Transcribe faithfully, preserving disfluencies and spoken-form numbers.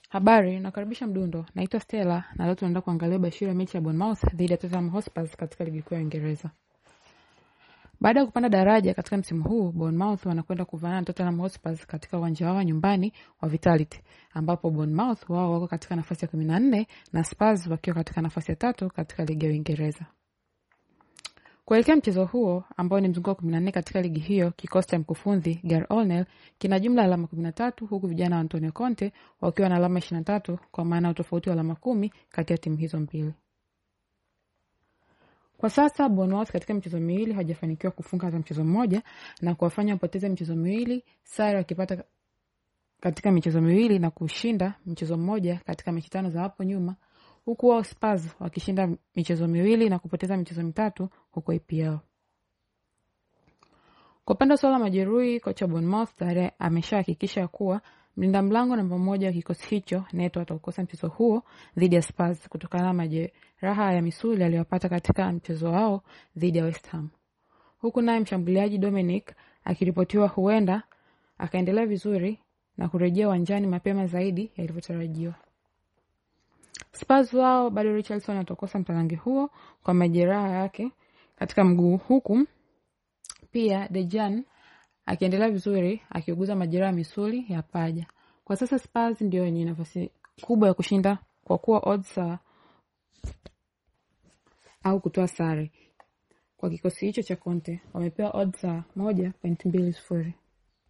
Habari, nakaribisha Mdundo. Naitwa Stella na leo tunaenda kuangalia bashiri ya mechi ya Bournemouth dhidi ya Tottenham Hotspur katika ligi kuu ya Uingereza. Baada ya kupanda daraja katika msimu huu, Bournemouth wanakwenda kuvana na Tottenham Hotspur katika uwanja wao nyumbani wa Vitality, ambapo Bournemouth wao wako katika nafasi ya kumi na nne na Spurs wakiwa katika nafasi ya tatu katika ligi ya Uingereza. Kuelekea mchezo huo ambao ni mzunguko wa kumi na nne katika ligi hiyo, kikosi cha mkufunzi Gary O'Neil kina jumla alama kumi na tatu huku vijana wa Antonio Conte wakiwa na alama ishirini na tatu, kwa maana utofauti wa alama kumi kati ya timu hizo mbili. Kwa sasa Bournemouth katika michezo miwili hajafanikiwa kufunga hata mchezo mmoja na kuwafanya wapoteze michezo miwili, sare wakipata katika michezo miwili na kushinda mchezo mmoja katika mechi tano za hapo nyuma, huku wao Spurs wakishinda michezo miwili na kupoteza michezo mitatu huko E P L. Kwa upande wa swala majeruhi, kocha Bournemouth tayari ameshahakikisha kuwa mlinda mlango namba moja wa kikosi hicho Neto atakosa mchezo huo dhidi ya Spurs kutokana na majeraha ya misuli aliyopata katika mchezo wao dhidi ya West Ham. Huku naye mshambuliaji Dominic akiripotiwa huenda akaendelea vizuri na kurejea uwanjani mapema zaidi yalivyotarajiwa. Spurs wao bado Richarlison atakosa mtanange huo kwa majeraha yake katika mguu, huku pia Dejan akiendelea vizuri akiuguza majeraha misuli ya paja. Kwa sasa Spurs ndio yenye nafasi kubwa ya kushinda kwa kuwa odds au kutoa sare. Kwa kikosi hicho cha Conte wamepewa odds moja nukta mbili sifuri.